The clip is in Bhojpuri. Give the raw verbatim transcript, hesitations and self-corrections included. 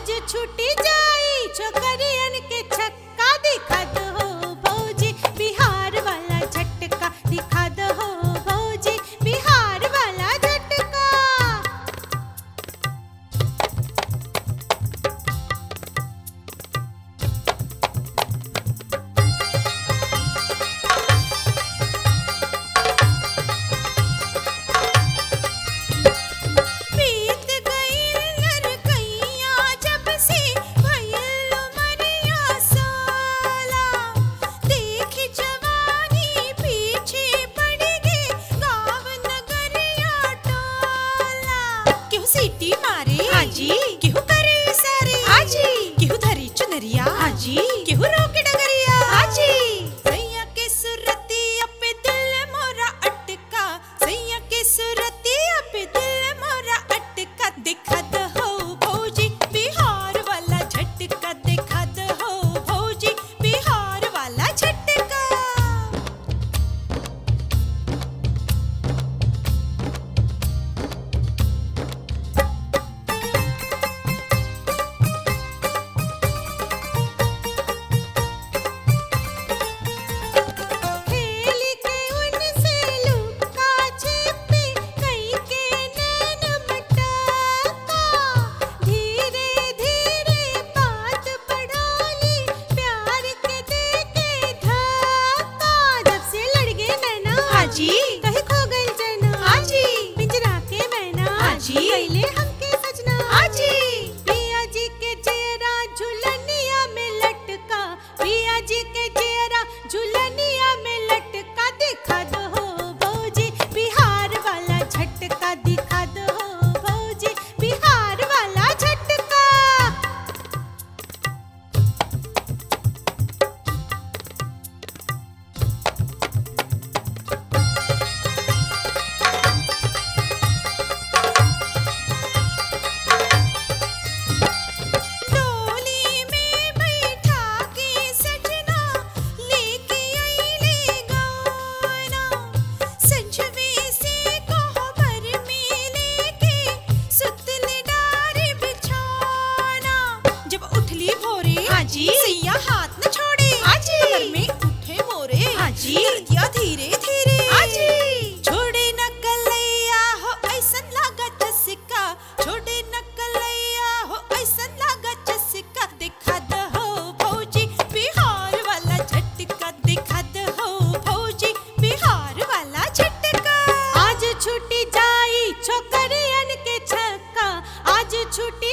आज छुटी जाई छोकरियन के छक्का दिखा दो भौजी बिहार वाला झटका दिखा दो भौजी बिहार वाला झटका। बीत गई लड़कैया जब से भइल उमरिया सोला, देखी जवानी पीछे पड़ गे गाँव नगरिया टोला। केहू सीटी मारे हाजी, केहू करे इशारे हाजी, केहू धरी चुनरिया हाजी, केहू रोके डगरिया हाजी। सैया के सुरतिया पे दिल मोरा अटका, सैया के सुरतिया पे दिल मोरा अटका। दिखा दो भौजी बिहार वाला झटका, दिखा दो भौजी बिहार वाला झटका। खेल के उनसे लुका छिपी कई के नैन मटका, धीरे धीरे बात बढ़ाली प्यार के देके धक्का। जब से लड़ गए नैना हाजी, कहीं खो गई जना हाजी, पिंजरा के मैना हाजी, कैले हमके सजना हाजी। पिया जी के चेहरा झुलनिया में लटका, पिया जी के चेहरा झुलनिया में लटका। दिखा दो भौजी बिहार वाला झटका, दिखा दो भौजी बिहार वाला झटका। डोली में बैठा के सजना लेके अइले गौना, संझवे से कोहबर में लेके सुतले डारे बिछौना। जब उठली भोरे हाजी, सैया हाथ न छोड़े हाजी, कमर में उठे मोरे हाजी, कर दिया धीरे धीरे हाजी। छोड़े न कलैया हो ऐसन लागा चस्का, छोड़े न कलैया हो ऐसन लागा चस्का। दिखा दो भौजी बिहार वाला झटका, दिखा दो भौजी बिहार वाला झटका। आज छुटी जाई छोकरियन के छक्का, आज छुटी